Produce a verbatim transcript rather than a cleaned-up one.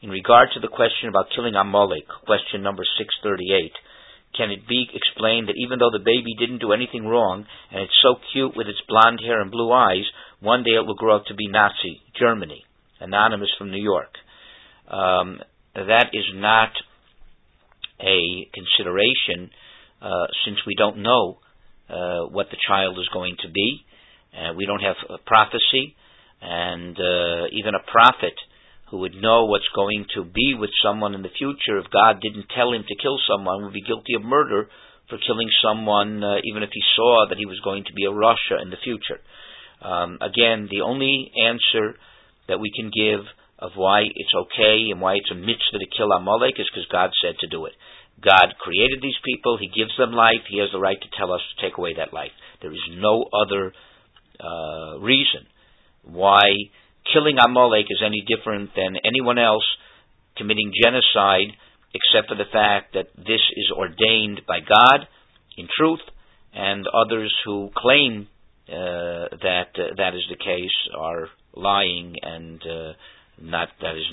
In regard to the question about killing Amalek, question number six thirty-eight, can it be explained that even though the baby didn't do anything wrong, and it's so cute with its blonde hair and blue eyes, one day it will grow up to be Nazi Germany? Anonymous from New York. Um, that is not a consideration, uh, since we don't know uh, what the child is going to be. Uh, we don't have a prophecy, and uh, even a prophet who would know what's going to be with someone in the future, if God didn't tell him to kill someone, would be guilty of murder for killing someone, uh, even if he saw that he was going to be a Russia in the future. Um, again, the only answer that we can give of why it's okay and why it's a mitzvah to kill Amalek is because God said to do it. God created these people. He gives them life. He has the right to tell us to take away that life. There is no other uh, reason why killing Amalek is any different than anyone else committing genocide, except for the fact that this is ordained by God in truth, and others who claim uh, that uh, that is the case are lying, and uh, not that is